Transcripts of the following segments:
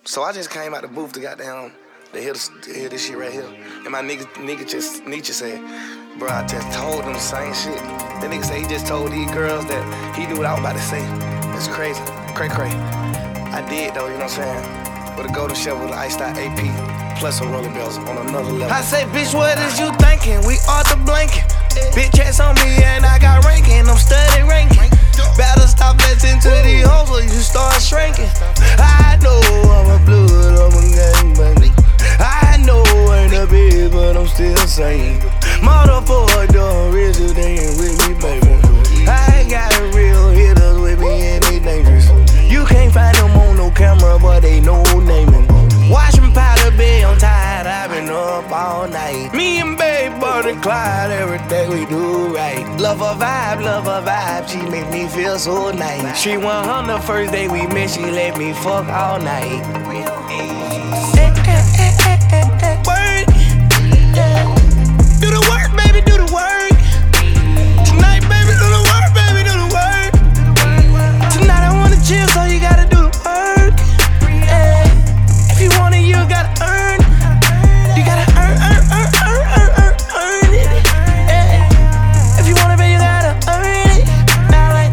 So I just came out the booth to hear this shit right here. And my nigga just, Nietzsche said, bro, I just told them the same shit. The nigga said he just told these girls that he knew what I was about to say. It's crazy. Cray. I did though, you know what I'm saying? With a golden shovel, with an iced out AP, plus some roller bells on another level. I say, bitch, what is you thinking? We all the blanket. Bitch checks on me and I got ranking. I'm studying ranking. Better stop listening to these hoes or you start shrinking. I know I'm a blood, I'm a gangbang. I know I ain't a bitch, but I'm still saying motherfucker done real, they ain't with me, baby. I ain't got real hitters with me and they dangerous. You can't find them on no camera, but they know naming. Watching powder bay, I'm tired, I've been up all night. Me and Babe Butter Clyde, every day we do right. Love her vibe, she make me feel so nice. She went on the first day we met, she let me fuck all night. Work. Do the work, baby, do the work. Tonight, baby, do the work, baby, do the work. Tonight I wanna chill, so you gotta do the work. If you want it, you gotta earn. You gotta earn it. If you want it, baby, you gotta earn it. Now like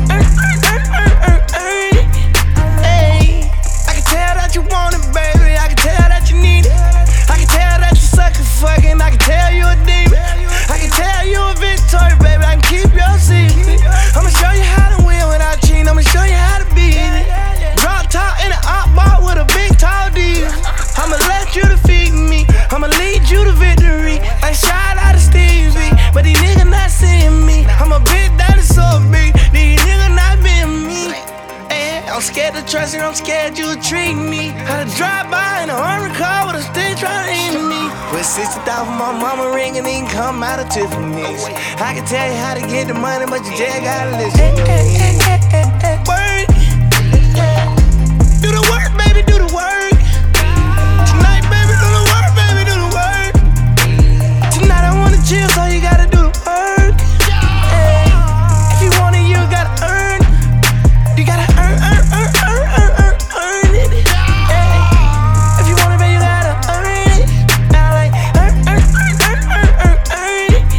earn it. I can tell that you want it, baby. I can tell that you need it. I can tell that you sucker fucking. I can tell you a demon. I can tell you a victory, baby. I can keep your secret. I'ma show you how to win without cheating. I'ma show you how to beat it. Drop top in an op bar with a big tall D. I'ma let you defeat me. I'ma lead you to victory. I shout out to Steve B, but these niggas not seeing me. I'm a big dinosaur big. These niggas not being me. I'm scared to trust you, I'm scared you'll treat me. Had to drive by in a armored car with a stick trying to aim me. With 60,000 my mama ring and then come out of Tiffany's. I can tell you how to get the money, but you just gotta listen. Work. Do the work, baby, do the work. Tonight, baby, do the work, baby, do the work. Tonight I wanna chill, so you gotta do the work. If you want it, you gotta earn. You gotta earn it. If you want it, baby, you gotta earn it. Now like earn it.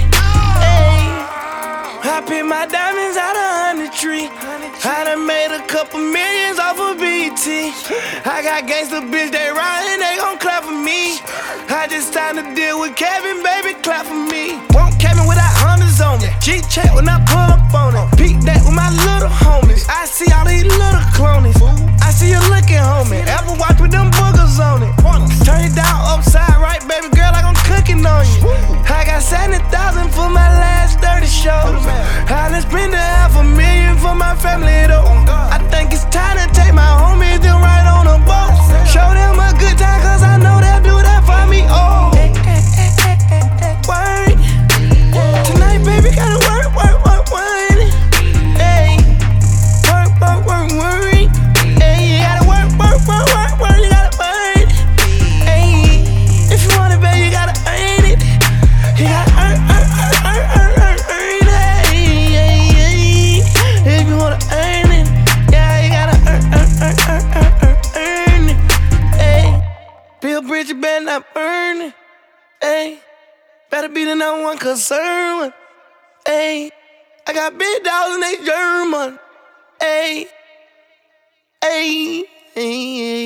I pick my diamonds out of 100 tree. I done made a couple millions off of BT. I got gangsta bitch, they riding, they gon' clap for me. I just signed a deal with Kevin, baby, clap for me. Won't Kevin without hundreds on me. G-check when I pull up on it. Peek that with my little homies. I see all these little clonies. I see you looking, homie. Ever watch with them boogers on it? Turn it down upside right, baby girl, like I'm cooking on you. I got 70,000 for my last 30 shows. I done spent $500,000 for my family though. I think it's time to take my homies them right on a boat. Show them a good time, cause I know they'll do that for me. Oh, work. Tonight, baby, gotta work. Hey, work. Hey, you gotta work. You gotta work. Hey, if you want it, baby, you gotta earn it. You gotta earn it. If you wanna earn it, yeah, you gotta earn it. Hey, Bill Bridges better not earn it. Hey, better be the number one concern. Hey, I got big dogs and they German. Hey.